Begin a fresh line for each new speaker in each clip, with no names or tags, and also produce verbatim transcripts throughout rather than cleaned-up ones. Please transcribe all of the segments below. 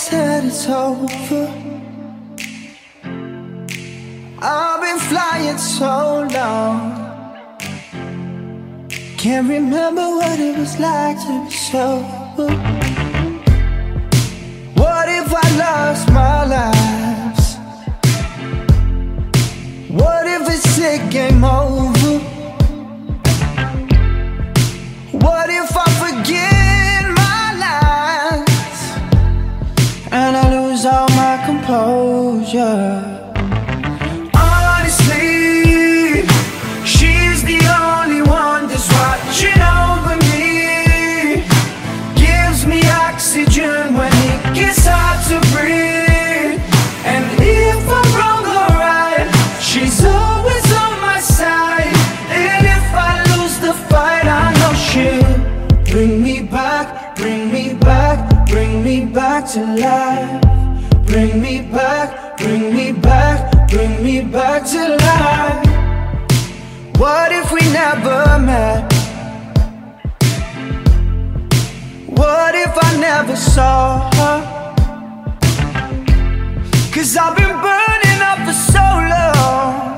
said it's over. I've been flying so long, can't remember what it was like to be sober. What if I lost my life? What if it's a game over? What if I forget my lines and I lose all my composure? Honestly, she's the only one that's watching over me, gives me oxygen when it gets hard to breathe. And if I'm wrong or right, she's always on my side. And if I lose the fight, I know she'll bring me back, bring me back, bring me back to life. Bring me back, bring me back, bring me back to life. What if we never met? What if I never saw her? Cause I've been burning up for so long,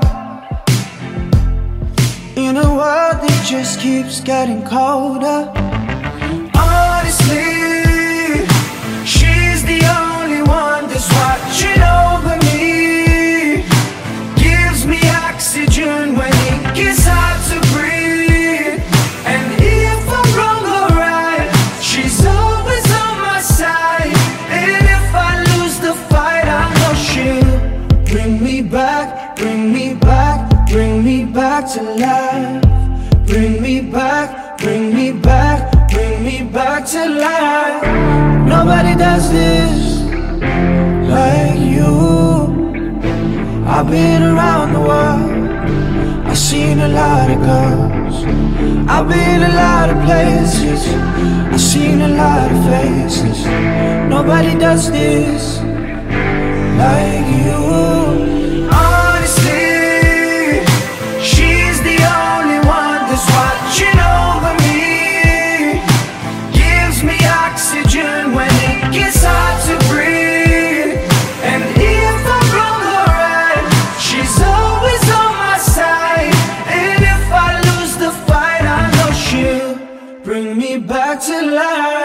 in a world that just keeps getting colder. Honestly, she's the only one that's watching over me, gives me oxygen when it gets hard to breathe. And if I'm wrong or right, she's always on my side. And if I lose the fight, I know she'll bring me back, bring me back, bring me back to life. Bring me back, bring me back, bring me back to life. Nobody does this like you. I've been around the world, I've seen a lot of girls, I've been a lot of places, I've seen a lot of faces. Nobody does this like you. Honestly, she's the only one that's watching over me, gives me oxygen when it gets hard to breathe. And if I'm wrong or right, she's always on my side. And if I lose the fight, I know she'll bring me back to life.